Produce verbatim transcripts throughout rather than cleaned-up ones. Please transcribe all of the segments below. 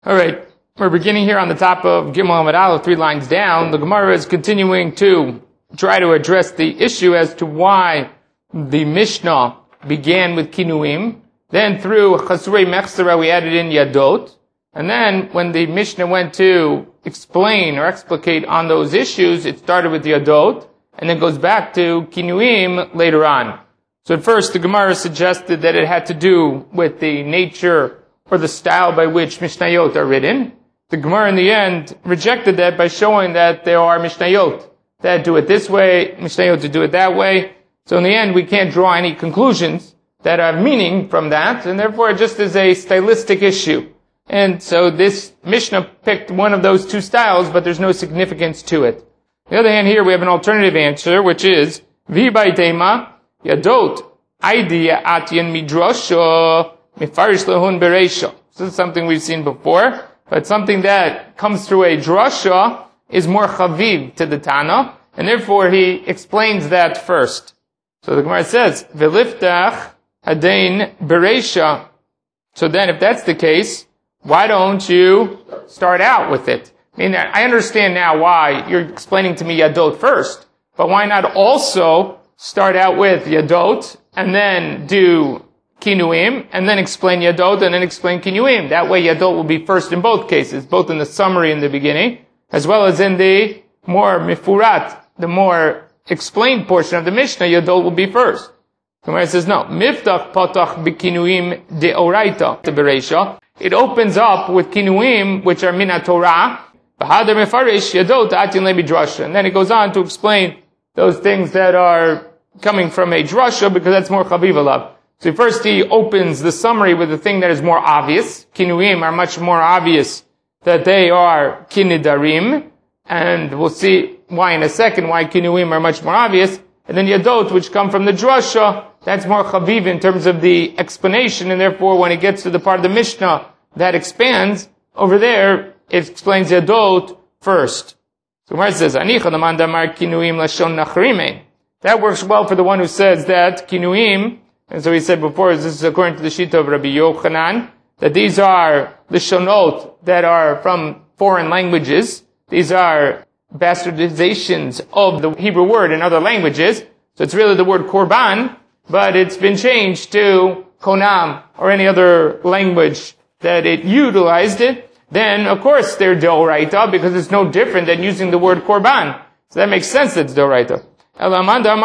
All right, we're beginning here on the top of Gimel Amud Aleph, three lines down. The Gemara is continuing to try to address the issue as to why the Mishnah began with Kinuim. Then through Chasurei Mechsera we added in Yadot. And then when the Mishnah went to explain or explicate on those issues, it started with Yadot and then goes back to Kinuim later on. So at first the Gemara suggested that it had to do with the nature or the style by which Mishnayot are written. The Gemara in the end rejected that by showing that there are Mishnayot that do it this way, Mishnayot to do it that way. So in the end we can't draw any conclusions that have meaning from that, and therefore it just is a stylistic issue. And so this Mishnah picked one of those two styles, but there's no significance to it. On the other hand, here we have an alternative answer, which is Vi Baitema Yadot Idea Atyan Midrasha Mifarish Lahun Bereisha. This is something we've seen before, but something that comes through a drasha is more chaviv to the Tana, and therefore he explains that first. So the Gemara says, V'liftach Hadain Bereisha. So then if that's the case, why don't you start out with it? I mean, I understand now why you're explaining to me Yadot first, but why not also start out with Yadot and then do Kinuim, and then explain Yadot, and then explain Kinuim. That way Yadot will be first in both cases, both in the summary in the beginning, as well as in the more mifurat, the more explained portion of the Mishnah, Yadot will be first. The Gemara says, no, Miftach patach b'kinuim deoraita bereisha. It opens up with Kinuim, which are mina Torah, v'hadar mefarish Yadot atin lebidrasha. And then it goes on to explain those things that are coming from a drasha, because that's more chaviv alav. So first he opens the summary with the thing that is more obvious. Kinuim are much more obvious that they are kinidarim, and we'll see why in a second, why Kinuim are much more obvious. And then Yadot, which come from the drasha, that's more chaviv in terms of the explanation, and therefore when it gets to the part of the Mishnah that expands, over there, it explains Yadot first. So where it says, Anicha naman damar Kinuim lashon nachrime. That works well for the one who says that Kinuim, and so he said before, this is according to the Shita of Rabbi Yochanan, that these are lishonot that are from foreign languages. These are bastardizations of the Hebrew word in other languages. So it's really the word korban, but it's been changed to konam or any other language that it utilized it. Then, of course, they're deoraita because it's no different than using the word korban. So that makes sense that it's deoraita. But according to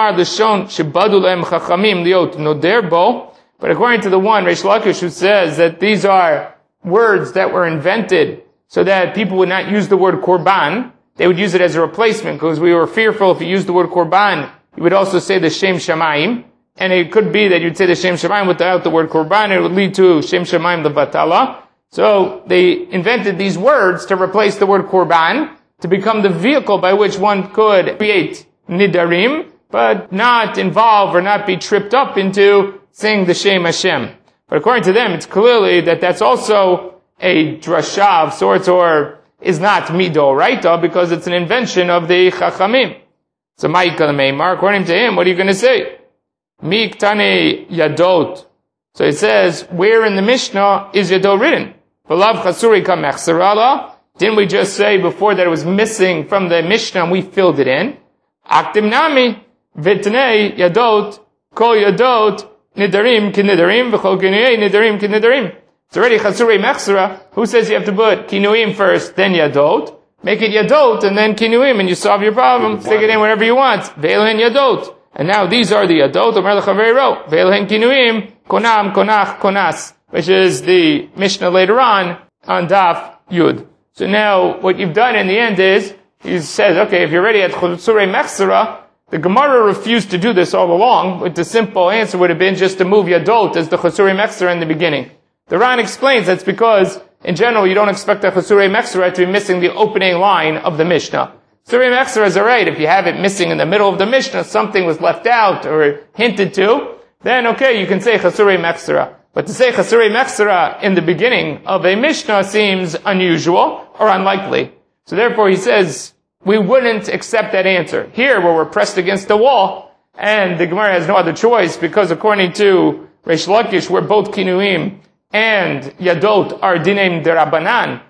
the one, Reish Lakish, who says that these are words that were invented so that people would not use the word korban, they would use it as a replacement, because we were fearful if you used the word korban, you would also say the Shem Shamayim, and it could be that you'd say the Shem Shamayim without the word korban, it would lead to Shem Shamayim the Batala. So they invented these words to replace the word korban, to become the vehicle by which one could create nidarim, but not involve or not be tripped up into saying the Shem Hashem. But according to them, it's clearly that that's also a drasha of sorts, or is not midoraita, because it's an invention of the Chachamim. So Ma'ikal Meimar, according to him, what are you going to say? Miktane Yadot. So it says, where in the Mishnah is Yadot written? V'lav Chasuri ka mechserala. Didn't we just say before that it was missing from the Mishnah and we filled it in? Aktim nami v'tnei Yadot kol Yadot nidarim kinidarim v'chol kinuim nidarim kinidarim. It's already Chasurei Mechsera. Who says you have to put Kinuim first, then Yadot? Make it Yadot and then Kinuim, and you solve your problem. Stick it in wherever you want. Ve'elhen Yadot. And now these are the Yadot. Omer l'chaveiro. Ve'elhen Kinuim. Konam, Konach, Konas. Which is the Mishnah later on, on Daf Yud. So now, what you've done in the end is, he says, okay, if you're ready at Chasurei Mechsera, the Gemara refused to do this all along, but the simple answer would have been just to move Yadot as the Chasurei Mechsera in the beginning. The Ran explains that's because, in general, you don't expect a Chasurei Mechsera to be missing the opening line of the Mishnah. Chasurei Mechsera is alright. If you have it missing in the middle of the Mishnah, something was left out or hinted to, then okay, you can say Chasurei Mechsera. But to say Chasurei Mechsera in the beginning of a Mishnah seems unusual or unlikely. So therefore he says, we wouldn't accept that answer. Here, where we're pressed against the wall, and the Gemara has no other choice, because according to Reish Lakish, we're both Kinuim and Yadot are Dinem Derabanan,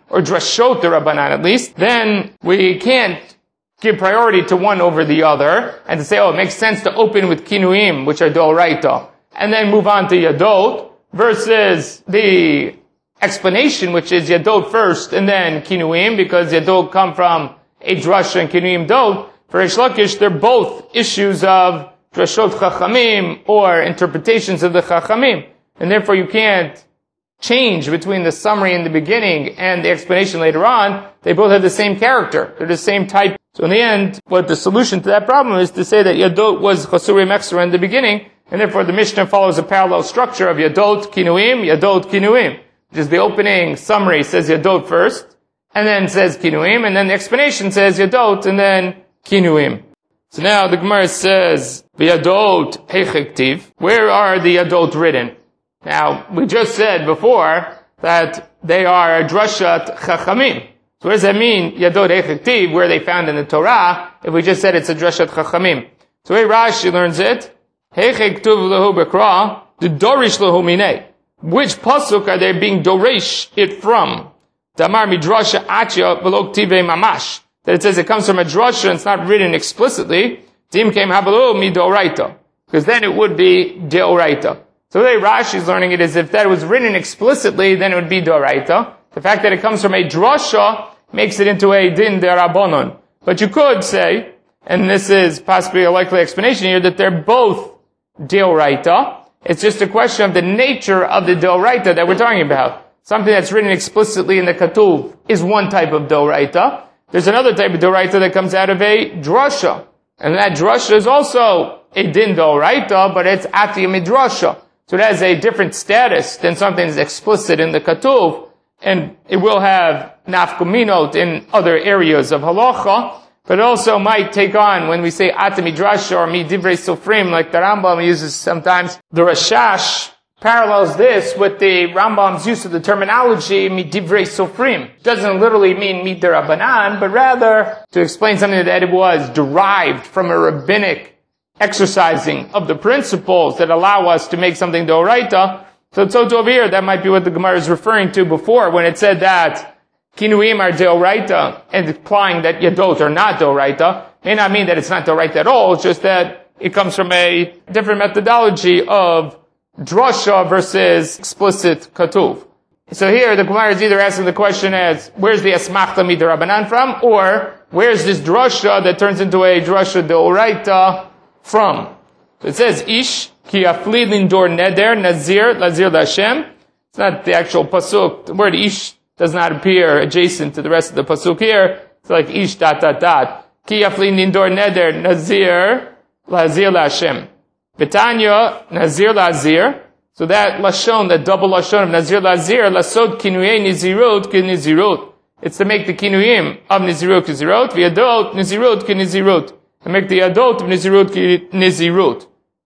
or drashot Rabbanan at least, then we can't give priority to one over the other, and to say, oh, it makes sense to open with kinuim, which are doraita, and then move on to yadot, versus the explanation, which is yadot first, and then kinuim, because yadot come from a drasha and kinuim dot. For Reish Lakish, they're both issues of drashot chachamim, or interpretations of the chachamim, and therefore you can't change between the summary in the beginning and the explanation later on. They both have the same character. They're the same type. So in the end, what the solution to that problem is to say that Yadot was Chasuri Mexra in the beginning, and therefore the Mishnah follows a parallel structure of Yadot Kinuim, Yadot Kinuim. Which is the opening summary says Yadot first, and then says Kinuim, and then the explanation says Yadot, and then Kinuim. So now the Gemara says, Yadot Hechektiv. Where are the Yadot written? Now, we just said before that they are a drashat chachamim. So what does that mean, Yadot Hechektiv, where they found in the Torah, if we just said it's a drashat chachamim? So the way Rashi learns it, Hechektiv lehu bekra, the dorish lehu minei. Which pasuk are they being dorish it from? Damar midrasha achya v'lo ktivei mamash. That it says it comes from a drasha and it's not written explicitly. Dim came habalu midoraita. Because then it would be deoraita. So the way Rashi is learning it is if that was written explicitly, then it would be doraita. The fact that it comes from a drasha makes it into a din derabonon. But you could say, and this is possibly a likely explanation here, that they're both deoraita. It's just a question of the nature of the doraita that we're talking about. Something that's written explicitly in the Katuv is one type of doraita. There's another type of doraita that comes out of a drasha. And that drasha is also a din doraita, but it's ati midrasha. So it has a different status than something that's explicit in the Katuv, and it will have nafkuminot in other areas of halacha, but it also might take on, when we say ati midrasha or mi divrei sofrim, like the Rambam uses sometimes, the Rashash parallels this with the Rambam's use of the terminology mi divrei sofrim. It doesn't literally mean mi derabanan, but rather to explain something that it was derived from a rabbinic exercising of the principles that allow us to make something doraita. So it's so over here, that might be what the Gemara is referring to before, when it said that kinuim are doraita, and implying that yadot are not doraita. May not mean that it's not doraita at all, it's just that it comes from a different methodology of drasha versus explicit katuv. So here, the Gemara is either asking the question as, where's the asmachta midrabanan from, or where's this drasha that turns into a drasha doraita from? So it says, Ish, ki afli lindor neder, nazir, lazir l'Hashem. It's not the actual pasuk. The word Ish does not appear adjacent to the rest of the pasuk here. It's like Ish dot dot dot. Ki afli lindor neder, nazir, lazir l'Hashem. Betanya, nazir lazir. So that lashon, that double lashon of nazir lazir, lasod kinuyei nizirot ki nizirot. It's to make the kinuyim of nizirot ki nizirot, v'yadot nizirot ki nizirot. And make the adot of Nizirut ki Nizirut.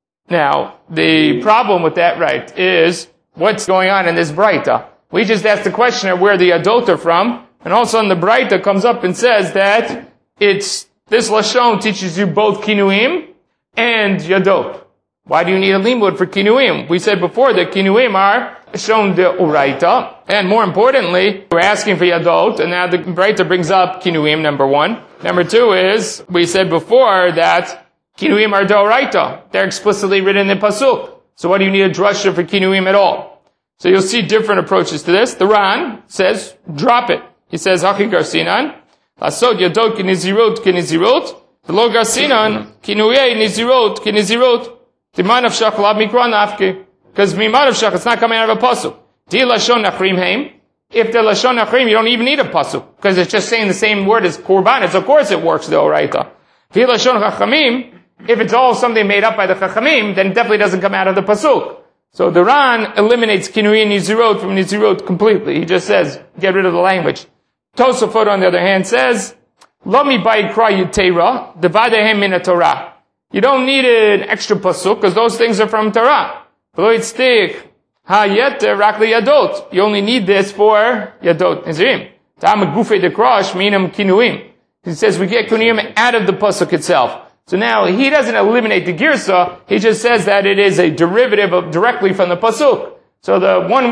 Now, the problem with that, right, is what's going on in this Braita. We just asked the question of where the adot are from, and also in the Braita comes up and says that it's, this Lashon teaches you both Kinuim and Yadot. Why do you need a limud for Kinuim? We said before that Kinuim are shown the Uraita, and more importantly, we're asking for Yadot, and now the Braita brings up Kinuim, number one. Number two is, we said before that Kinuim are Doraita. They're explicitly written in Pasuk. So why do you need a drasha for Kinuim at all? So you'll see different approaches to this. The Ran says, drop it. He says, Hachi Garsinan, Lasod Yadot ki Nizirot ki Nizirot, V'lo Garsinan, Kinuyei Nizirot ki Nizirot, Timan of Shach Lab Mikra Nafke. Because Miman of Shach, it's not coming out of a Pasuk. Di Lashon Nachrim Heim. If the Lashon Nachrim, you don't even need a pasuk, because it's just saying the same word as Korban. It's, of course it works the Oraita. If Lashon Chachamim, if it's all something made up by the Chachamim, then it definitely doesn't come out of the pasuk. So the Ran eliminates Kinui and Nizirot from Nizirot completely. He just says, get rid of the language. Tosafot, on the other hand, says, Lo mi ba'ikra yutera, devadehem min Torah. You don't need an extra pasuk, because those things are from Torah. V'lo yitztich Ha yeter rak yadot. You only need this for yadot nizirim. Ta'am gufei dekrosh minam kinuim. He says we get kinuim out of the pasuk itself. So now he doesn't eliminate the girsa. He just says that it is a derivative of directly from the pasuk. So the one word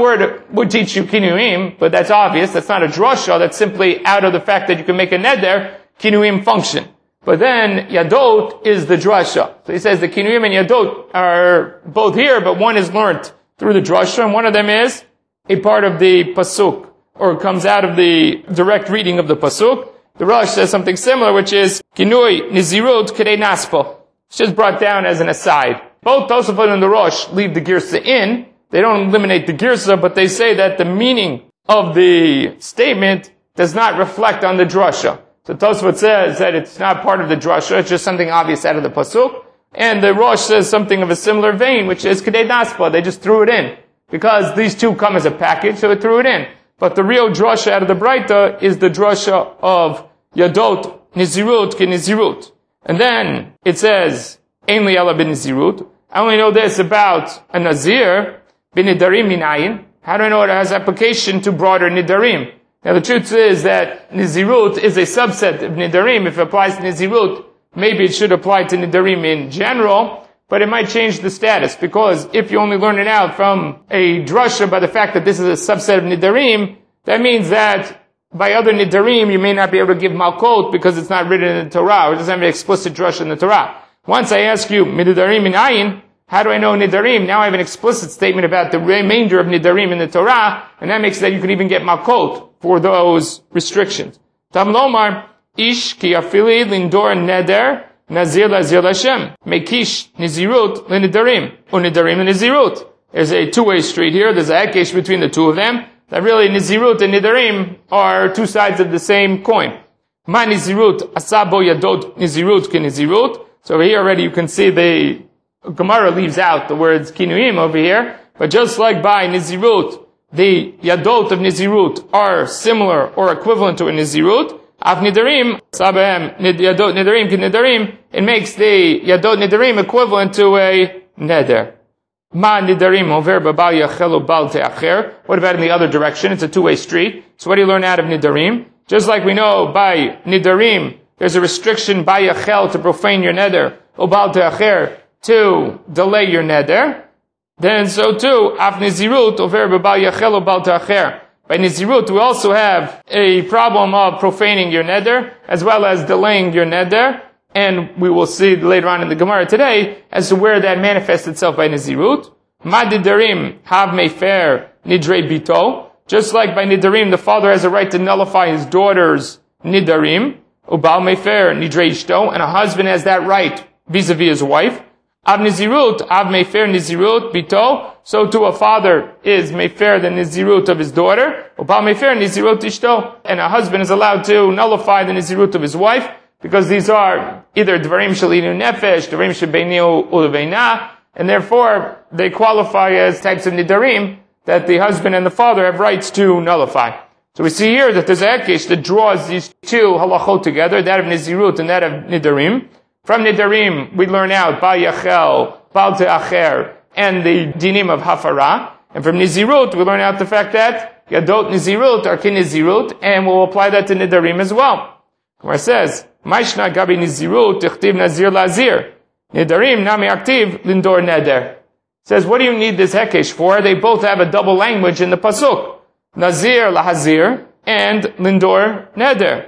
would teach you kinuim, but that's obvious. That's not a drasha. That's simply out of the fact that you can make a neder, kinuim function. But then yadot is the drasha. So he says the kinuim and yadot are both here, but one is learnt through the drasha, and one of them is a part of the pasuk, or comes out of the direct reading of the pasuk. The Rosh says something similar, which is kinui nizirut kedei naspo. It's just brought down as an aside. Both Tosafot and the Rosh leave the girsa in. They don't eliminate the girsa, but they say that the meaning of the statement does not reflect on the drasha. So Tosafot says that it's not part of the drasha, it's just something obvious out of the pasuk. And the Rosh says something of a similar vein, which is kedei naspo. They just threw it in. Because these two come as a package, so it threw it in. But the real drasha out of the Braita is the drasha of Yadot, Nizirut, Ki Nizirut. And then it says, Ein li ela bin Nizirut. I only know this about a Nazir, bin Nidarim minayin. How do I know it has application to broader Nidarim? Now the truth is that Nizirut is a subset of Nidarim. If it applies to Nizirut, maybe it should apply to Nidarim in general, but it might change the status, because if you only learn it out from a drasha by the fact that this is a subset of Nidarim, that means that by other Nidarim you may not be able to give Malkot because it's not written in the Torah, or it doesn't have an explicit drasha in the Torah. Once I ask you, Nidarim in Ayin, how do I know Nidarim? Now I have an explicit statement about the remainder of Nidarim in the Torah, and that makes it that you could even get Malkot for those restrictions. Tam Lomar, Ish ki afili lindor neder, Nazir Lazir Lashem. Mekish Nizirut Linidarim. Unidarim Nizirut. There's a two-way street here. There's a hekesh between the two of them. That really Nizirut and Nidarim are two sides of the same coin. Ma Nizirut Asabo Yadot Nizirut Ki Nizirut. So over here already you can see the Gemara leaves out the words Kinuim over here. But just like by Nizirut, the Yadot of Nizirut are similar or equivalent to a Nizirut. Af Nidarim, Sabahem, Yadot Nidarim, Ki Nidarim, it makes the Yadot Nidarim equivalent to a Neder. Ma Nidarim over Babal Yachelu Bal Te'acher. What about in the other direction? It's a two-way street. So what do you learn out of Nidarim? Just like we know by Nidarim, there's a restriction by Yachel to profane your Neder, or Bal Te'acher to delay your Neder. Then so too, Af Nizirut over Babal Yachelu Bal Te'acher. By Nizirut, we also have a problem of profaning your neder, as well as delaying your neder, and we will see later on in the Gemara today as to where that manifests itself by Nizirut. Ma Nidarim have mefer nidrei bito, just like by Nidarim, the father has a right to nullify his daughter's Nidarim, ubal mefer nidrei ishto, and a husband has that right vis-a-vis his wife. Av Nizirut, Av mefer Nizirut bito, so too a father is mefer the Nizirut of his daughter, Ubal mefer Nizirut ishto, and a husband is allowed to nullify the Nizirut of his wife, because these are either Dvarim Shalinu Nefesh, Dvarim Shebeinu Uleveina, and therefore they qualify as types of Nidarim that the husband and the father have rights to nullify. So we see here that there's a hekesh that draws these two halachot together, that of Nizirut and that of Nidarim. From Nidarim, we learn out Bal Yachel, Bal Te'acher, and the dinim of Hafara. And from Nizirut, we learn out the fact that Yadot Nizirut are Ki Nizirut, and we'll apply that to Nidarim as well. Where it says, Maishna Gabi Nizirut, Tichtiv Nazir Lazir. Nidarim Nami Aktiv Lindor Neder. It says, what do you need this hekesh for? They both have a double language in the pasuk. Nazir Lahazir, and Lindor Neder.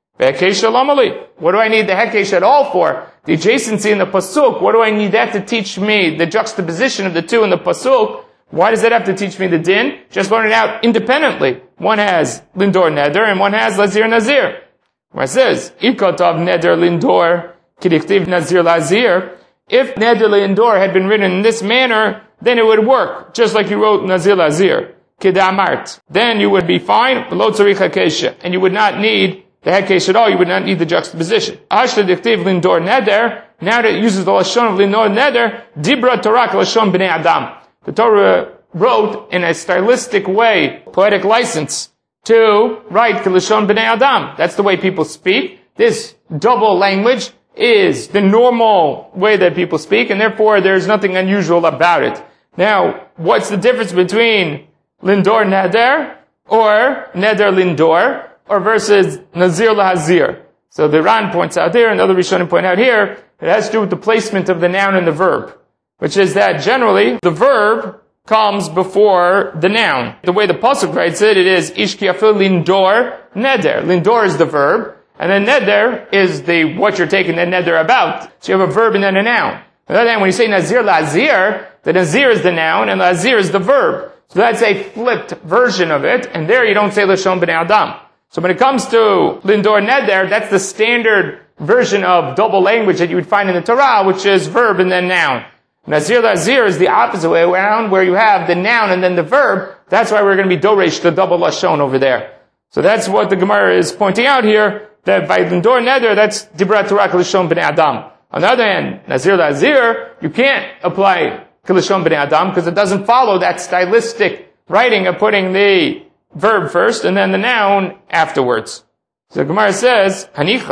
What do I need the hekesh at all for? The adjacency in the pasuk, what do I need that to teach me? The juxtaposition of the two in the pasuk, why does that have to teach me the din? Just learn it out independently. One has Lindor Neder and one has Lazir Nazir. Where it says, Ikotav Neder Lindor Kidiktiv Nazir Lazir. If Neder Lindor had been written in this manner, then it would work, just like you wrote Nazir Lazir. Kidamart. Then you would be fine, Lo Tzarich HaKesha, and you would not need the hekesh at all, you would not need the juxtaposition. Ashta diktiv lindor neder, now that it uses the lashon of lindor neder, dibra torak lashon b'nei adam. The Torah wrote in a stylistic way, poetic license, to write lashon b'nei adam. That's the way people speak. This double language is the normal way that people speak, and therefore there's nothing unusual about it. Now, what's the difference between lindor neder or neder lindor? Or versus Nazir Lahazir. So the Ran points out there, and the other Rishonim point out here, it has to do with the placement of the noun and the verb. Which is that generally, the verb comes before the noun. The way the pasuk writes it, it is ishkiafil lindor neder. Lindor is the verb, and then neder is the what you're taking the neder about. So you have a verb and then a noun. On the other hand, when you say nazir lazir, the nazir is the noun and lazir is the verb. So that's a flipped version of it, and there you don't say lashon b'nei adam. So when it comes to lindor neder, that's the standard version of double language that you would find in the Torah, which is verb and then noun. Nazir lazir is the opposite way around, where you have the noun and then the verb. That's why we're going to be doresh the double lashon over there. So that's what the Gemara is pointing out here, that by lindor neder, that's dibrat Torah lashon b'nei adam. On the other hand, nazir lazir, you can't apply lashon b'nei adam because it doesn't follow that stylistic writing of putting the verb first and then the noun afterwards. So the Gemara says,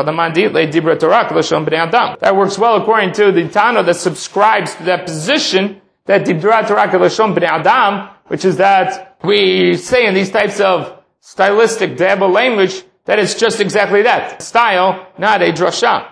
that works well according to the Tana that subscribes to that position, that Dibrat Torah Lashon B'nei Adam, which is that we say in these types of stylistic double language that it's just exactly that. Style, not a drasha.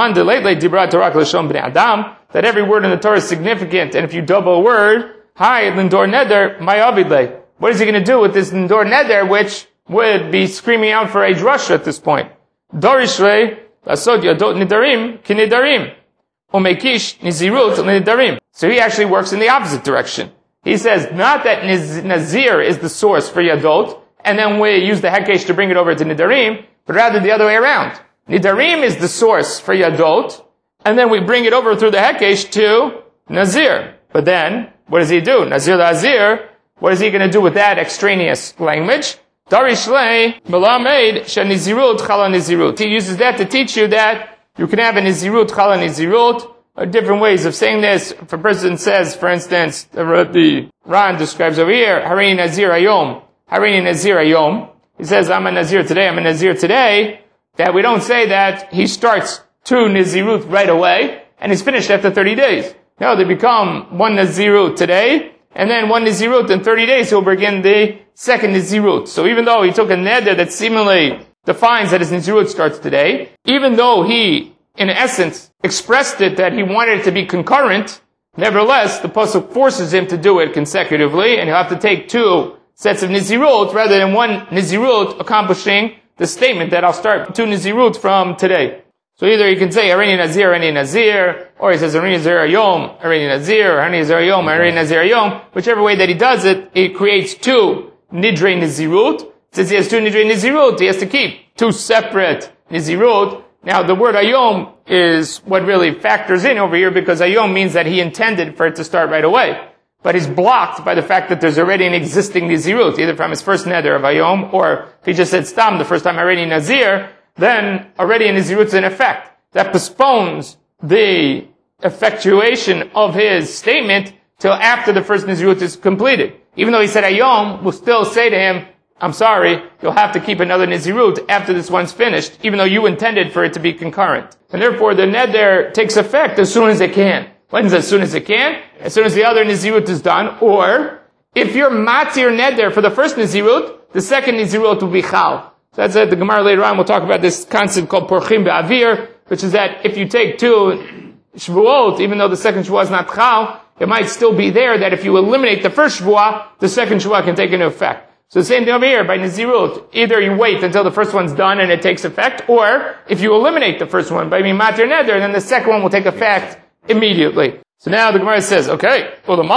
That every word in the Torah is significant, and if you double a word, hi, lindor neder, my avidle. What is he going to do with this lindor neder, which would be screaming out for a drasha at this point? Dorishle, lasod yadot nidarim, ki nidarim. Umekish nizirut nidarim. So he actually works in the opposite direction. He says, not that niz, nazir is the source for yadot, and then we use the hekesh to bring it over to nidarim, but rather the other way around. Nidarim is the source for yadot, and then we bring it over through the hekesh to nazir. But then, what does he do? Nazir lazir, what is he going to do with that extraneous language? Darishle melamed shenizirut chala nizirut. He uses that to teach you that you can have a nizirut chala nizirut. Different ways of saying this. If a person says, for instance, the Ran describes over here, Harini Nazir Ayom, Harini Nazir Ayom. He says, I'm a Nazir today, I'm a Nazir today. That we don't say that he starts two Nazirut right away, and he's finished after thirty days. No, they become one Nazirut today, and then one Nazirut in thirty days he'll begin the second Nazirut. So even though he took a neder that seemingly defines that his Nazirut starts today, even though he, in essence, expressed it that he wanted it to be concurrent, nevertheless, the pasuk forces him to do it consecutively, and he'll have to take two sets of Nazirut rather than one Nazirut accomplishing the statement that I'll start two Nazirut from today. So either he can say, Harini Nazir, Harini Nazir, or he says, Harini Nazir Yom, Harini Nazir, Harini Nazir Yom, Harini Nazir Yom. Whichever way that he does it, it creates two Nidre Nazirut. Since he has two Nidre Nazirut, he has to keep two separate Nazirut. Now, the word Ayom is what really factors in over here, because Ayom means that he intended for it to start right away. But he's blocked by the fact that there's already an existing Nazirut, either from his first neder of Ayom, or if he just said Stam the first time Harini Nazir, then already a Nazirut is in effect. That postpones the effectuation of his statement till after the first Nazirut is completed. Even though he said Ayom, we'll still say to him, I'm sorry, you'll have to keep another Nazirut after this one's finished, even though you intended for it to be concurrent. And therefore the neder takes effect as soon as it can. When's as soon as it can? As soon as the other Nazirut is done, or if you're matzir neder for the first Nazirut, the second Nazirut will be chal. So that's it. The Gemara later on will talk about this concept called porchim be'avir, which is that if you take two shvuot, even though the second shvuah is not chal, it might still be there that if you eliminate the first shvuah, the second shvuah can take into effect. So the same thing over here by Nazirut. Either you wait until the first one's done and it takes effect, or if you eliminate the first one by being matir neder, then the second one will take effect immediately. So now the Gemara says, okay,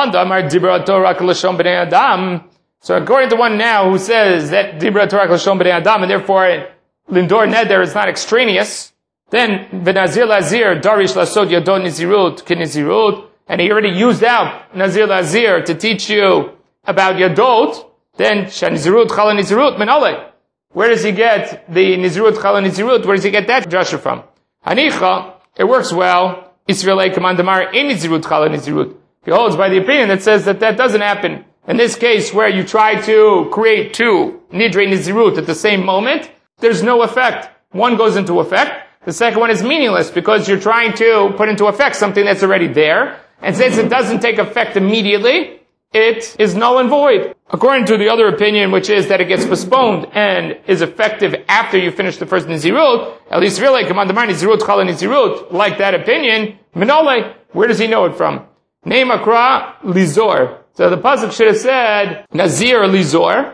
so according to one now who says that Dibra Torah Lashon B'nei Adam, and therefore Lindor Neder is not extraneous, then V'Nazir Lazir Darish Lasod Yadon Nizirut Kinizirut, and he already used out Nazir Lazir to teach you about Yadot, then Shanizirut Chala Nizirut Menale. Where does he get the Nizirut Chala Nizirut? Where does he get that drasha from? Hanicha, it works well. Israelite commandamar in Nizirut Chala Nizirut. He holds by the opinion that says that that doesn't happen. In this case, where you try to create two Nidre Nizirut at the same moment, there's no effect. One goes into effect. The second one is meaningless because you're trying to put into effect something that's already there. And since it doesn't take effect immediately, it is null and void. According to the other opinion, which is that it gets postponed and is effective after you finish the first Nizirut, at least really, Commandamar Nizirut, Chala Nizirut, like that opinion, Minole, where does he know it from? Name Akra Lizor. So the pasuk should have said, Nazir Lizor,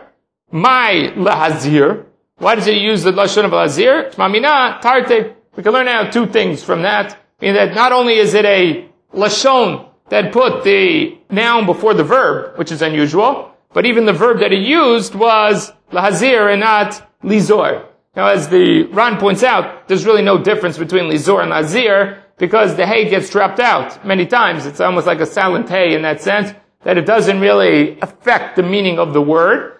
my Lahazir. Why does it use the Lashon of Lahazir? Mamina, Tarte. We can learn out two things from that. Meaning that not only is it a Lashon that put the noun before the verb, which is unusual, but even the verb that it used was Lahazir and not Lizor. Now, as the Ran points out, there's really no difference between Lizor and Lahazir because the hey gets dropped out many times. It's almost like a silent hey in that sense, that it doesn't really affect the meaning of the word.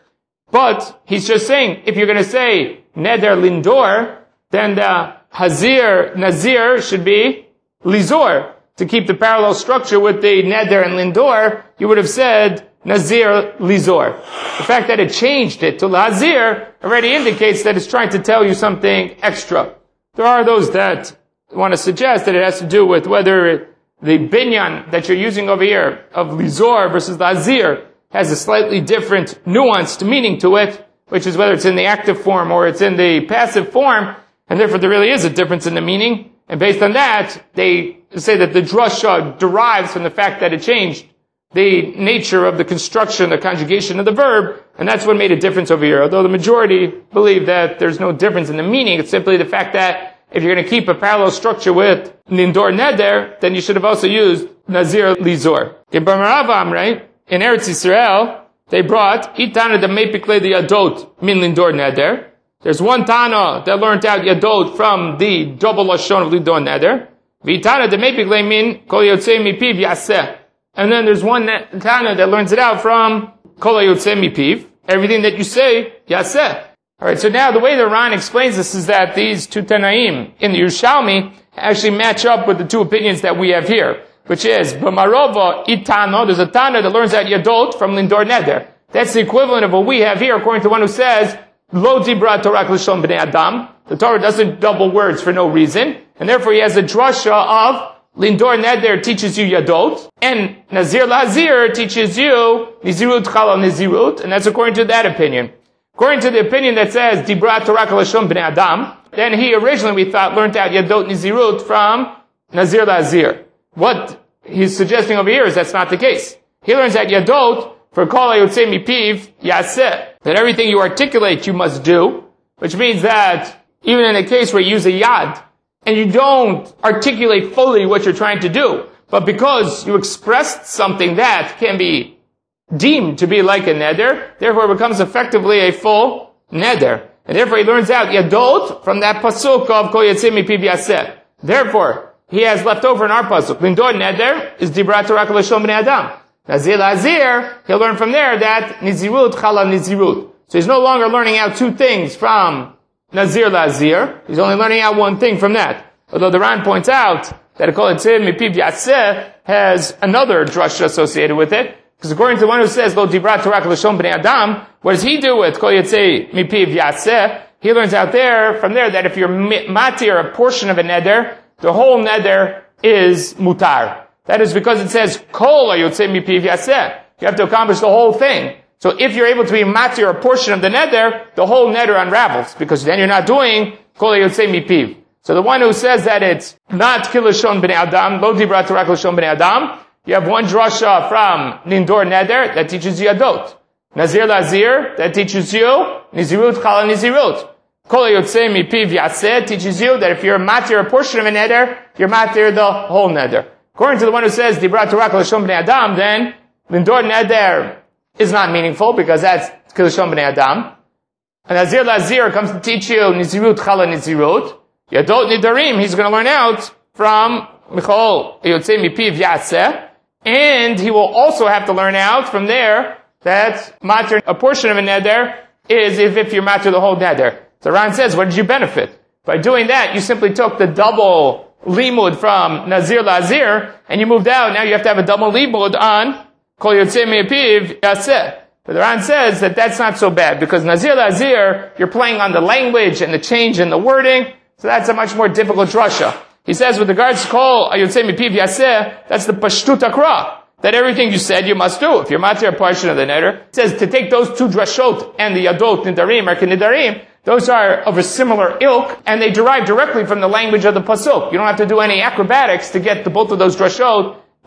But he's just saying, if you're going to say Neder Lindor, then the Hazir, Nazir should be Lizor. To keep the parallel structure with the Neder and Lindor, you would have said Nazir Lizor. The fact that it changed it to Lahazir already indicates that it's trying to tell you something extra. There are those that want to suggest that it has to do with whether the binyan that you're using over here of Lizor versus Lahazir has a slightly different nuanced meaning to it, which is whether it's in the active form or it's in the passive form, and therefore there really is a difference in the meaning. And based on that, they say that the drasha derives from the fact that it changed the nature of the construction, the conjugation of the verb, and that's what made a difference over here. Although the majority believe that there's no difference in the meaning, it's simply the fact that if you're going to keep a parallel structure with Nindor Neder, then you should have also used Nazir Lizor. In Bamaravam, right, in Eretz Yisrael, they brought Itana de Mepikle the Yadot min Lindor Neder. There's one Tana that learned out Yadot from the double Lashon of Lindor Neder. Vitana de Mepikle min Kol Yotzei Mipiv Yaseh. And then there's one Tana that learns it out from Kol Yotzei Mipiv. Everything that you say, Yaseh. Alright, so now the way the Ran explains this is that these two Tanaim in the Yerushalmi actually match up with the two opinions that we have here, which is, B'marova Itano, there's a Tana that learns out Yadot from Lindor Neder. That's the equivalent of what we have here, according to one who says, Lo Dibra Torah L'Shon B'nei Adam. The Torah doesn't double words for no reason, and therefore he has a drasha of Lindor Neder teaches you Yadot, and Nazir Lahazir teaches you Nizirut Chala Nizirut, and that's according to that opinion. According to the opinion that says, Dibra Torah L'Shon B'nei Adam, then he originally, we thought, learned out Yadot Nizirut from Nazir Lahazir. What he's suggesting over here is that's not the case. He learns out Yadot for Kol HaYotzei Mipiv Yaseh, that everything you articulate you must do, which means that even in a case where you use a Yad, and you don't articulate fully what you're trying to do, but because you expressed something that can be deemed to be like a neder, therefore it becomes effectively a full neder. And therefore he learns out Yadot from that pasuk of Kol Yotzei Mipiv Yaseh. Therefore, he has left over in our pasuk. Lindor Neder is Dibra Torah L'Shon B'nei Adam. Nazir Lahazir, he'll learn from there that Nizirut Chala Nizirut. So he's no longer learning out two things from Nazir Lahazir. He's only learning out one thing from that. Although the Ran points out that Kol Yotzei Mipiv Yaseh has another drasha associated with it. Because according to one who says, Lo Dibra Torah L'Shon B'nei Adam, what does he do with Kol Yotzei Mipiv Yaseh? He learns out there, from there, that if you're matir a portion of a neder, the whole neder is mutar. That is because it says, Kol HaYotzei Mipiv Yaseh. You have to accomplish the whole thing. So if you're able to be matir a portion of the neder, the whole neder unravels, because then you're not doing Kol HaYotzei Mipiv. So the one who says that it's not Kilashon B'nei Adam, Lo Dibra Torah L'Shon B'nei Adam, you have one drasha from Nindor Neder that teaches you Yadot. Nazir Lahazir that teaches you Nizirut Chala Nizirut. Kol HaYotzei Mipiv Yaseh teaches you that if you're matir a portion of a neder, you're matir the whole neder. According to the one who says Dibra Torah L'Shon B'nei Adam, then Lindor Neder is not meaningful because that's L'Shon B'nei Adam. And Nazir Lahazir comes to teach you Nizirut Chala Nizirut. Yadot Nidarim, he's going to learn out from Michol HaYotzei Mipiv Yaseh. And he will also have to learn out from there that matir a portion of a neder is if, if you're matir the whole neder. So Ran says, what did you benefit? By doing that, you simply took the double limud from Nazir Lahazir, and you moved out. Now you have to have a double limud on Kol Yotzei Mipiv Yaseh. But the Ran says that that's not so bad, because Nazir Lahazir, you're playing on the language and the change in the wording, so that's a much more difficult drasha. He says with regards to Kol HaYotzei Mipiv Yaseh, that's the Pashtut Akra, that everything you said you must do. If you're matir a portion of the neder, it says to take those two drashot and the Yadot Nidarim or Kenidarim, those are of a similar ilk, and they derive directly from the language of the pasuk. You don't have to do any acrobatics to get the both of those drashot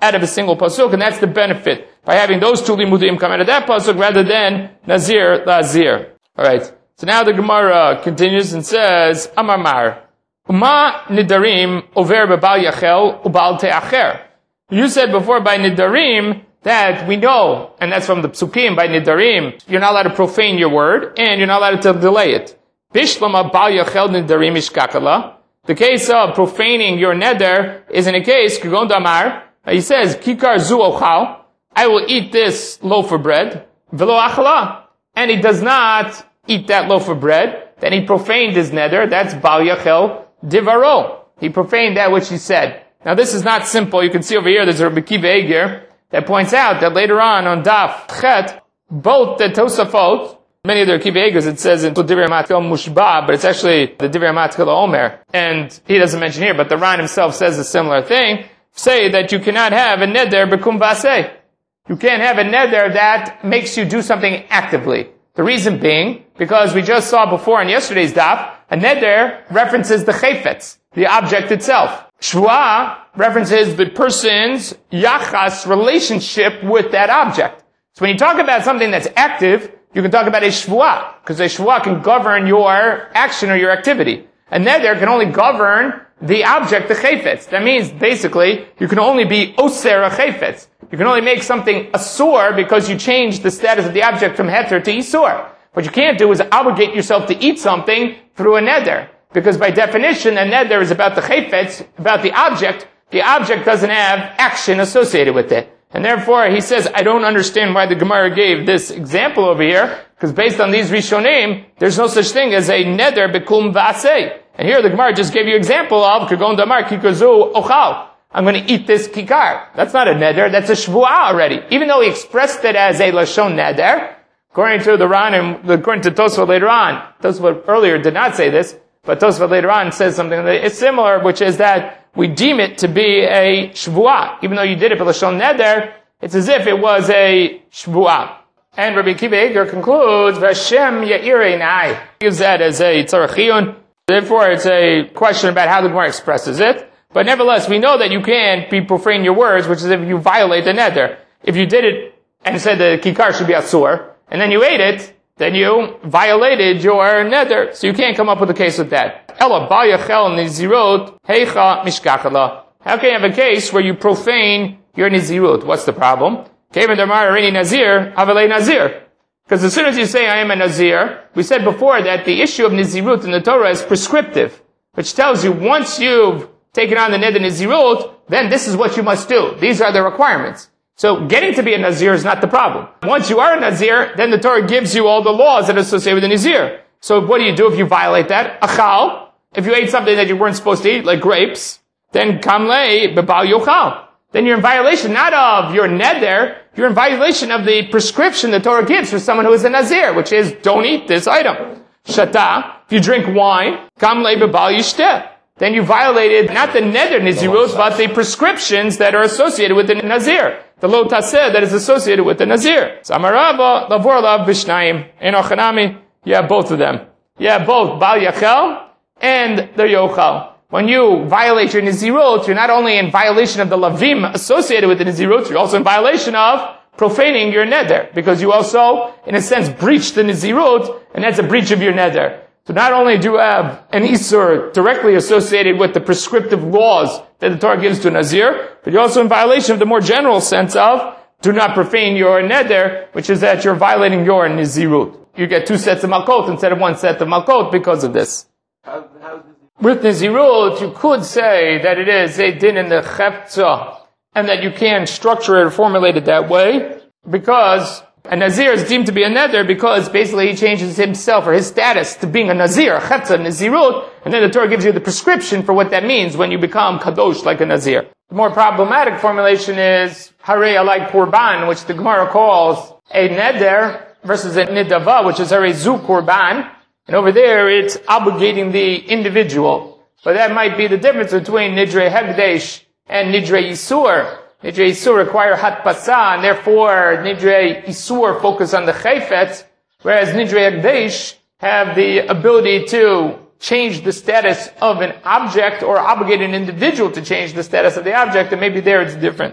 out of a single pasuk, and that's the benefit by having those two limudim come out of that pasuk rather than nazir lazir. All right. So now the Gemara continues and says, Amar Mar, Uma nidarim over b'bal yachel ubal te'acher. You said before by nidarim that we know, and that's from the psukim, by nidarim, you're not allowed to profane your word, and you're not allowed to delay it. Bishlama bal yachel nidarim ishkakala. The case of profaning your neder is in a case, Kugon Damar, he says, Kikar zu ochal, I will eat this loaf of bread, velo achala, and he does not eat that loaf of bread, then he profaned his neder, that's bal yachel divaro. He profaned that which he said. Now this is not simple. You can see over here, there's a Rabbi Kiva Eger that points out that later on, on Daf Chet, both the Tosafot, many of the Kiva Egers, it says in Divrei Matkel Mushba, but it's actually the Divrei Matkel Omer, and he doesn't mention here, but the Ran himself says a similar thing, say that you cannot have a neder bekum baseh. You can't have a neder that makes you do something actively. The reason being, because we just saw before in yesterday's daf, a neder references the chayfetz, the object itself. Shvuah references the person's yachas relationship with that object. So when you talk about something that's active, you can talk about a shvuah, because a shvuah can govern your action or your activity. A neder can only govern the object, the chayfetz. That means, basically, you can only be oser a chayfetz. You can only make something asur because you change the status of the object from heter to isur. What you can't do is obligate yourself to eat something through a neder. Because by definition, a neder is about the chayfetz, about the object. The object doesn't have action associated with it. And therefore, he says, I don't understand why the Gemara gave this example over here, because based on these Rishonim, there's no such thing as a neder bekum v'aseh. And here the Gemara just gave you example of Kagon Damar Kikazu Ochal. I'm going to eat this kikar. That's not a neder, that's a shvuah already. Even though he expressed it as a lashon neder, according to the Ran and according to Tosfot later on, Tosfot earlier did not say this, but Tosfot later on says something that is similar, which is that we deem it to be a shvuah. Even though you did it for lashon neder, it's as if it was a shvuah. And Rabbi Kiva Eger concludes, Vashem ya'irei nai. He gives that as a tzarachiyun. Therefore, it's a question about how the Gemara expresses it. But nevertheless, we know that you can't be profane your words, which is if you violate the neder. If you did it and said the kikar should be asur, and then you ate it, then you violated your neder. So you can't come up with a case with that. Ella bal yachel nizirot heicha mishkachala. How can you have a case where you profane your nizirut? What's the problem? Kevin damar arini nazir, avalei nazir. Because as soon as you say, I am a nazir, we said before that the issue of nizirut in the Torah is prescriptive, which tells you once you've taken on the neder nizirut, then this is what you must do. These are the requirements. So getting to be a nazir is not the problem. Once you are a nazir, then the Torah gives you all the laws that are associated with the nazir. So what do you do if you violate that? Achal. If you ate something that you weren't supposed to eat, like grapes, then kamlei bebal yochal. Then you're in violation not of your neder, you're in violation of the prescription the Torah gives for someone who is a nazir, which is don't eat this item. Shata. If you drink wine, kamlei bebal yishteh. Then you violated not the neder nizirut, but the prescriptions that are associated with the nazir. The lo taseh that is associated with the nazir. Samarava, lavor lav bishnayim. Enochanami, you have both of them. You have both bal yachel and the yochal. When you violate your nizirut, you're not only in violation of the lavim associated with the nizirut, you're also in violation of profaning your neder. Because you also, in a sense, breach the nizirut, and that's a breach of your neder. So not only do you have an isur directly associated with the prescriptive laws that the Torah gives to a nazir, but you're also in violation of the more general sense of do not profane your neder, which is that you're violating your nizirut. You get two sets of malkot instead of one set of malkot because of this. How, how With nizirut, you could say that it is a din in the chefza, and that you can structure it or formulate it that way, because a nazir is deemed to be a neder because basically he changes himself or his status to being a nazir, a chefza, nizirut, and then the Torah gives you the prescription for what that means when you become kadosh like a nazir. The more problematic formulation is harei alai kurban, which the Gemara calls a neder versus a nidava, which is harei zu kurban. And over there, it's obligating the individual. But that might be the difference between Nidre Hegdesh and Nidre Isur. Nidre Isur require Hatpasa, and therefore Nidre Isur focus on the Chayfetz, whereas Nidre Hegdesh have the ability to change the status of an object or obligate an individual to change the status of the object, and maybe there it's different.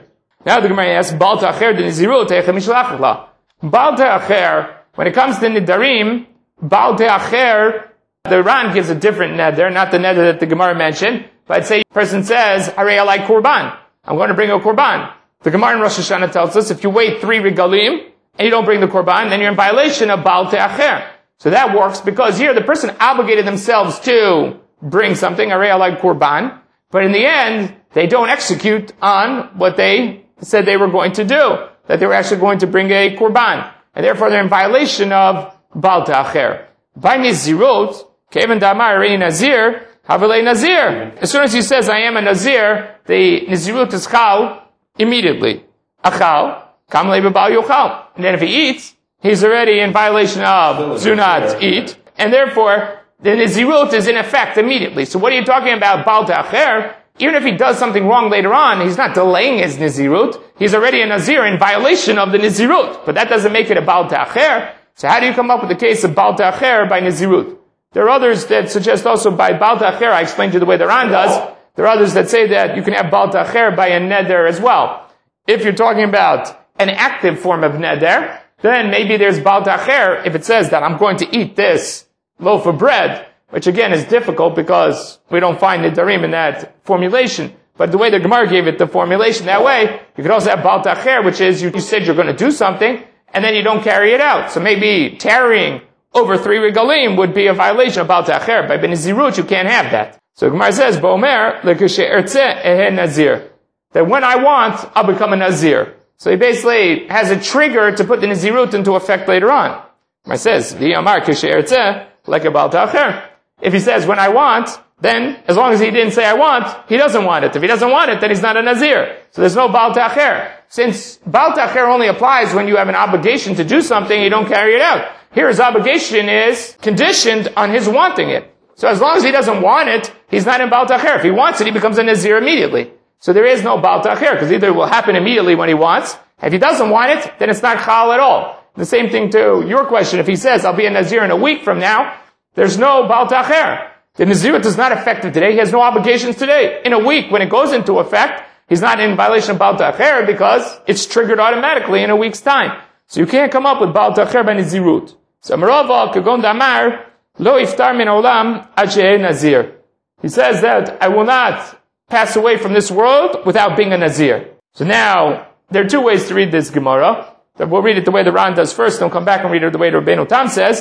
Now the Gemara asks, Baal Ta'acher de Nizirut, Eicha Mishlach La. Baal Ta'acher, when it comes to Nidarim, Baal Ta'acher, the Ran gives a different neder, not the neder that the Gemara mentioned, but say a person says, Harei alai Kurban. I'm going to bring a Kurban. The Gemara in Rosh Hashanah tells us, if you wait three regalim, and you don't bring the Kurban, then you're in violation of Baal Ta'acher. So that works because here the person obligated themselves to bring something, Harei alai Kurban, but in the end, they don't execute on what they said they were going to do, that they were actually going to bring a Kurban. And therefore they're in violation of Baal Ta'acher. By Nizirut, Kevan Damar Rei Nazir, Havelei Nazir. As soon as he says, I am a Nazir, the Nizirut is Chal immediately. Achal, Kamlei B'Bal Yochal. And then if he eats, he's already in violation of Zunat eat. And therefore, the Nizirut is in effect immediately. So what are you talking about, Baal Ta'acher? Even if he does something wrong later on, he's not delaying his Nizirut. He's already a Nazir in violation of the Nizirut. But that doesn't make it a Baal Ta'acher. So how do you come up with the case of Baal Ta'acher by Nizirut? There are others that suggest also by Baal Ta'acher, I explained to you the way the Ran does. There are others that say that you can have Baal Ta'acher by a Neder as well. If you're talking about an active form of Neder, then maybe there's Baal Ta'acher if it says that I'm going to eat this loaf of bread, which again is difficult because we don't find Nidarim in that formulation. But the way the Gemara gave it, the formulation that way, you could also have Baal Ta'acher, which is you, you said you're going to do something, and then you don't carry it out. So maybe tarrying over three regalim would be a violation of Baal Ta'acher. By Benizirut, you can't have that. So Gemara says, Bo'omer, lekeshe ertzeh ehe nazir. That when I want, I'll become a Nazir. So he basically has a trigger to put the Nazirut into effect later on. Gemara says, V'yamar keshe ertzeh, like a Baal Ta'acher. If he says, when I want, then, as long as he didn't say I want, he doesn't want it. If he doesn't want it, then he's not a Nazir. So there's no Baal Ta'acher. Since Baal Ta'acher only applies when you have an obligation to do something, you don't carry it out. Here his obligation is conditioned on his wanting it. So as long as he doesn't want it, he's not in Baal Ta'acher. If he wants it, he becomes a Nazir immediately. So there is no Baal Ta'acher, because either it will happen immediately when he wants. If he doesn't want it, then it's not Chal at all. The same thing to your question. If he says, I'll be a Nazir in a week from now, there's no Baal Ta'acher. The Nazirut is not effective today. He has no obligations today. In a week, when it goes into effect, he's not in violation of Baal Ta'acher because it's triggered automatically in a week's time. So you can't come up with Baal Ta'acher by Nazirut. So Merova, Kagon Damar, Lo Iftar Min Olam Ad She'eh Nazir. He says that I will not pass away from this world without being a Nazir. So now, there are two ways to read this Gemara. We'll read it the way the Ran does first, and we'll come back and read it the way the Rabbeinu Tam says.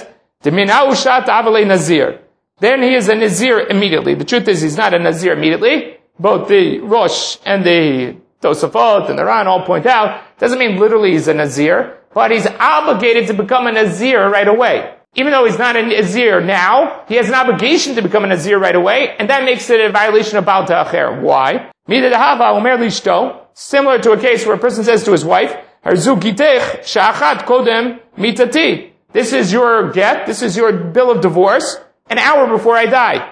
Nazir. Then he is a Nazir immediately. The truth is, he's not a Nazir immediately. Both the Rosh and the Tosafot and the Ran all point out, doesn't mean literally he's a Nazir, but he's obligated to become a Nazir right away. Even though he's not a Nazir now, he has an obligation to become a Nazir right away, and that makes it a violation of Baal Ta'acher. Why? Similar to a case where a person says to his wife, this is your get, this is your bill of divorce, an hour before I die.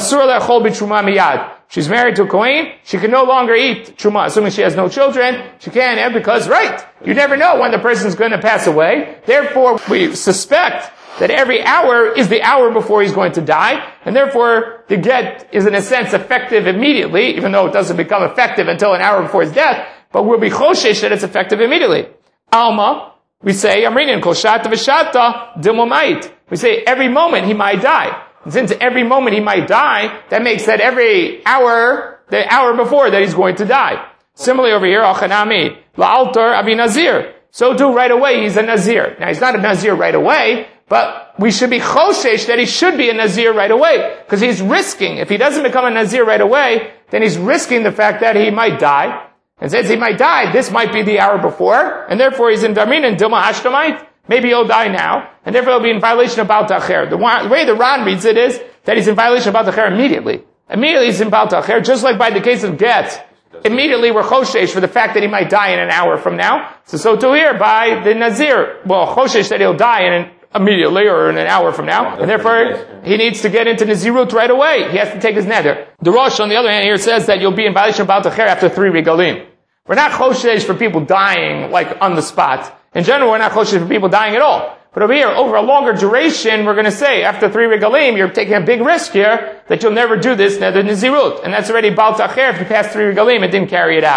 She's married to a Kohen, she can no longer eat Truma, assuming she has no children, she can't have because, right, you never know when the person's going to pass away. Therefore, we suspect that every hour is the hour before he's going to die, and therefore the get is in a sense effective immediately, even though it doesn't become effective until an hour before his death, but we'll be choshesh that it's effective immediately. Alma, we say, Amrinin, kol shata v'shata dilmomait. We say every moment he might die. And since every moment he might die, that makes that every hour, the hour before that he's going to die. Similarly over here, Achanami, la'altar avi nazir. So too, right away, he's a Nazir. Now, he's not a Nazir right away, but we should be choshesh that he should be a Nazir right away. Because he's risking, if he doesn't become a Nazir right away, then he's risking the fact that he might die. And since he might die, this might be the hour before, and therefore he's in Darmin and Dilma Ashtamite. Maybe he'll die now, and therefore he'll be in violation of Baal Ta'acher. The way the Ran reads it is that he's in violation of Baal Ta'acher immediately. Immediately he's in Baal Ta'acher, just like by the case of Get. Immediately we're choshesh for the fact that he might die in an hour from now. So, so too here by the Nazir. Well, choshesh that he'll die in an, immediately or in an hour from now. And therefore, he needs to get into Nazirut right away. He has to take his neder. The Rosh, on the other hand, here says that you'll be in violation of Baal Ta'acher after three regalim. We're not choshesh for people dying, like, on the spot. In general, we're not choshesh for people dying at all. But over here, over a longer duration, we're going to say, after three regalim, you're taking a big risk here that you'll never do this neder Nazirut. And that's already Baal Ta'acher. If you pass three regalim, it didn't carry it out.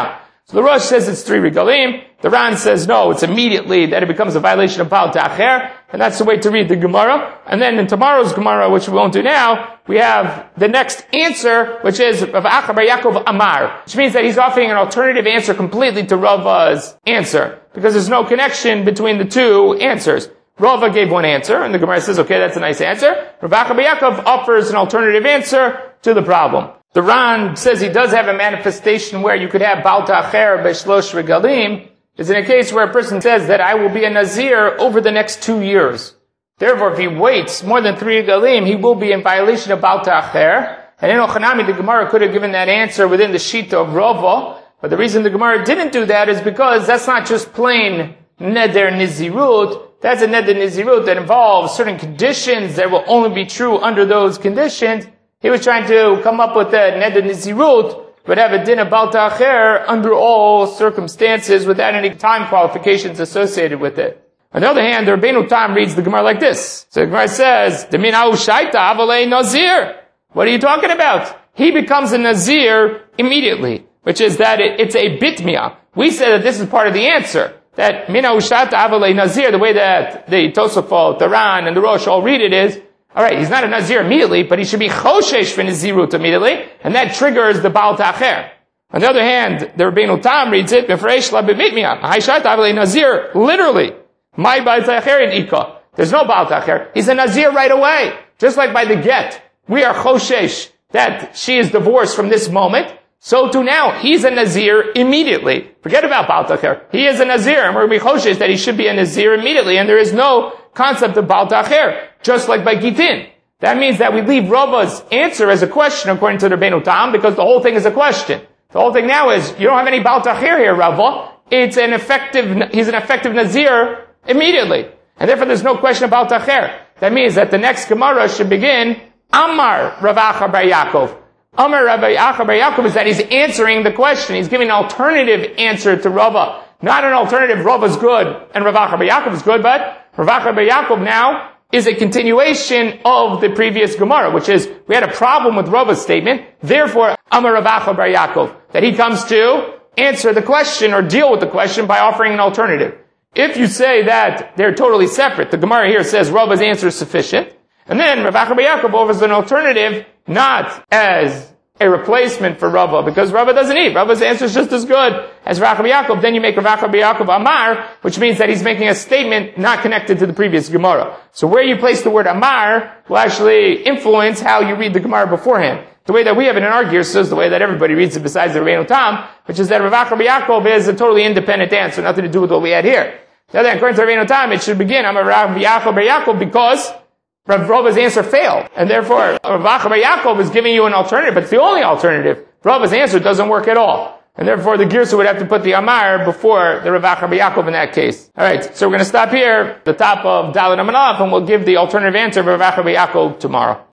So the Rosh says it's three regalim. The Ran says no, it's immediately that it becomes a violation of Baal Ta'acher, and that's the way to read the Gemara. And then in tomorrow's Gemara, which we won't do now, we have the next answer, which is Rav Acha bar Yaakov Amar, which means that he's offering an alternative answer completely to Rava's answer, because there's no connection between the two answers. Rava gave one answer, and the Gemara says, okay, that's a nice answer. Rav Acha bar Yaakov offers an alternative answer to the problem. The Ran says he does have a manifestation where you could have Baal Ta'acher b'shlosh regalim. It's in a case where a person says that I will be a Nazir over the next two years. Therefore, if he waits more than three regalim, he will be in violation of Baal Ta'acher. And in Ochanami, the Gemara could have given that answer within the Shita of Rava. But the reason the Gemara didn't do that is because that's not just plain Neder Nizirut. That's a Neder Nizirut that involves certain conditions that will only be true under those conditions. He was trying to come up with a Neder Nizirut, but have a din of Baal Ta'acher under all circumstances without any time qualifications associated with it. On the other hand, the Rabbeinu Tam reads the Gemara like this. So the Gemara says, "Demin ha'u shaita avalei nazir." What are you talking about? He becomes a Nazir immediately, which is that it, it's a bitmia. We said that this is part of the answer. That min ha'u shaita avalei nazir, the way that the Tosafot, the Ran, and the Rosh all read it is, alright, he's not a Nazir immediately, but he should be choshesh for Nazirut immediately, and that triggers the Baal Ta'acher. On the other hand, the Rabbeinu Tam reads it, Mefresh la b'mitmiyah, ha'ishat avalei Nazir, literally. My Baal Ta'acher in Ika. There's no Baal Ta'acher. He's a Nazir right away. Just like by the get, we are choshesh that she is divorced from this moment. So too now, he's a Nazir immediately. Forget about Baal Ta'acher. He is a Nazir, and we're going to be choshesh that he should be a Nazir immediately, and there is no concept of Baal Ta'acher. Just like by Gitin. That means that we leave Rava's answer as a question according to the Rabbeinu Tam, because the whole thing is a question. The whole thing now is, you don't have any Baal Ta'acher here, Rava. It's an effective, he's an effective Nazir immediately. And therefore there's no question about Baal Ta'acher. That means that the next Gemara should begin, Amar Rav Acha bar Yaakov. Amar Rav Acha bar Yaakov is that he's answering the question. He's giving an alternative answer to Rava. Not an alternative, Rava's good and Rav Acha bar Yaakov is good, but Rav Acha bar Yaakov now is a continuation of the previous Gemara, which is, we had a problem with Rava's statement, therefore, Amar Rav Acha bar Yaakov, that he comes to answer the question or deal with the question by offering an alternative. If you say that they're totally separate, the Gemara here says Rava's answer is sufficient, and then Rav Acha bar Yaakov offers an alternative, not as a replacement for Rava, because Rava doesn't eat. Rava's answer is just as good as Rav Acha bar Yaakov. Then you make Rav Acha bar Yaakov Amar, which means that he's making a statement not connected to the previous Gemara. So where you place the word Amar will actually influence how you read the Gemara beforehand. The way that we have it in our gear is the way that everybody reads it besides the Rabbeinu Tam, which is that Rav Acha bar Yaakov is a totally independent answer, nothing to do with what we had here. Now then, according to Rabbeinu Tam, it should begin Amar Rav Acha bar Yaakov because Rav Rava's answer failed, and therefore Rav Acha bar Yaakov is giving you an alternative, but it's the only alternative. Rava's answer doesn't work at all, and therefore the Girsa would have to put the Amar before the Rav Acha bar Yaakov in that case. Alright, so we're going to stop here, the top of Dalet Amud Aleph, and we'll give the alternative answer of Rav Acha bar Yaakov tomorrow.